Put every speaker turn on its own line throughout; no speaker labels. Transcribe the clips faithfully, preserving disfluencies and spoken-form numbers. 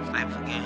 Sniper again.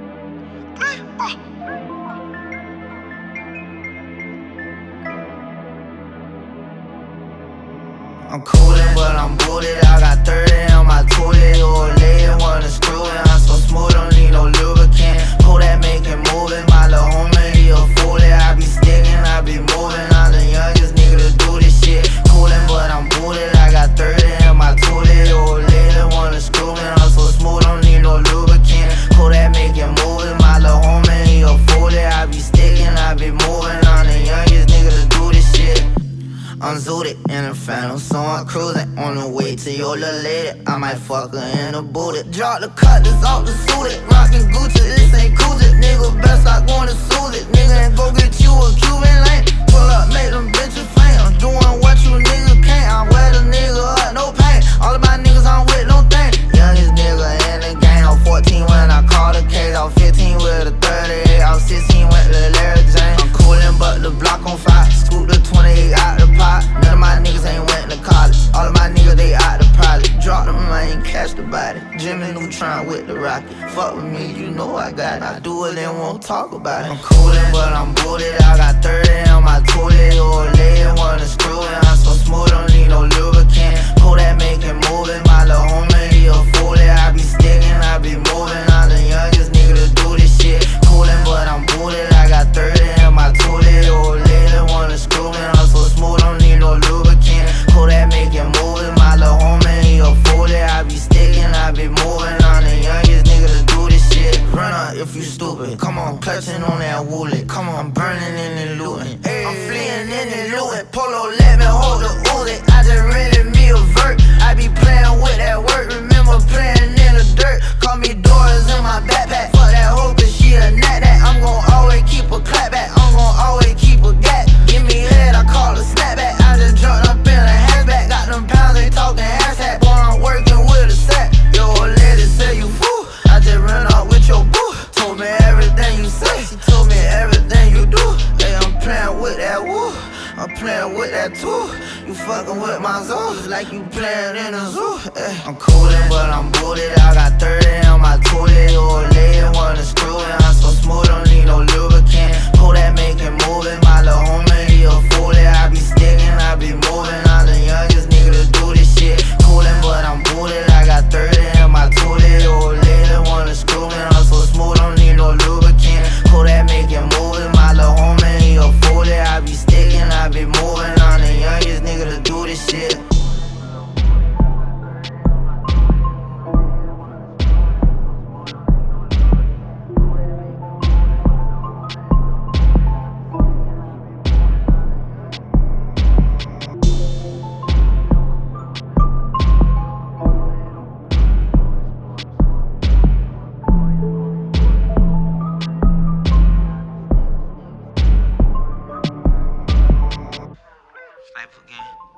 I'm coolin', but I'm booted. I got thirty on my tootie. Old lady wanna screw it. I'm so smooth, don't need no lubricant. Pull that, make it moving. My little homie, he a foolie. I be sticking, I be moving. I'm the youngest nigga to do this shit. Coolin', but I'm booted. I got thirty on my tootie. Old lady wanna screw me. I'm so smooth, don't need no lubricant. Pull that, make it moving. My little homie, he a foolie. I be sticking, I be moving. I'm the youngest nigga to do this shit. I'm zooted in a phantom, so I'm cruising on the way to your little lady. I might fuck her in a booty. Drop the cutters off the suited, rockin' Gucci, this ain't Coogee. Nigga best start going to Suzy. Nigga and go get you a Cuban lane. Pull up, make them bitches faint. I'm doing what you niggas can't. I wear the nigga up, no pain. All of my niggas I'm with, no thing. Youngest nigga in the game. I'm fourteen when I call the case. I'm fifteen with a thirty-eight. I'm sixteen with the Larry Jane. I'm coolin', but the block on fire. Scoop the twenty-eight out the pot. None of my niggas ain't went to college. All of my niggas, they out the pilot. Drop them, I ain't catch the body. Jimmy Neutron with the rocket. Fuck with me, you know I got it. I do it and won't talk about it. I'm coolin', but I'm booted. I got thirty on my tootie. Old lady wanna screw it. I'm so smooth, don't need no lubricant. Pull that, make it moving. My little homie, he a foolie. I be sticking, I be moving. I'm the youngest nigga to do this shit. Coolin', but I'm booted. I got thirty on my tootie. Old lady wanna screw me. I'm so smooth, don't need no lubricant. Pull that, make it moving. My little homie, he a foolie. I be sticking, I be moving. I'm the youngest nigga to do this shit. Run up if you stupid. Come on, clutching on that woolly. Come on, I'm burning in the looting. I'm fleeing in the looting. Polo, let me hold the Uzi. I just rented me a vert. I be playing with that work. Remember playing in the dirt. Call me doors in my backpack. Fuck that hoe, cause she a nat that. I'm gon' always keep a clap back. I'm gon' always keep a gat. Give me head, I call a snapback. I just jumped up in a hatchback. Got them pounds, they talking hashtag. Boy, I'm working with a sack. Yo, old lady say you fool. I just ran out with your boo. Told me everything you say. She told me everything you do. Hey, I'm playing with that woo. I'm playing with that too. You fucking with my zoo like you playing in a zoo. Hey, I'm coolin', but I'm booted. I got thirty on my tootie. Old lady wanna screw it. I'm so smooth, don't need no lubricant. Pull that, make it moving. My little homie, he a foolie. I be sticking, I be moving. I'm the youngest nigga to do this shit. Coolin', but I'm booted. I got thirty on my tootie. Old lady wanna screw me. I'm so smooth, don't need no lubricant. Pull that, make it moving. My little homie, he a foolie. I be sticking, I be moving. I'm the youngest nigga to do this shit. Sniper again.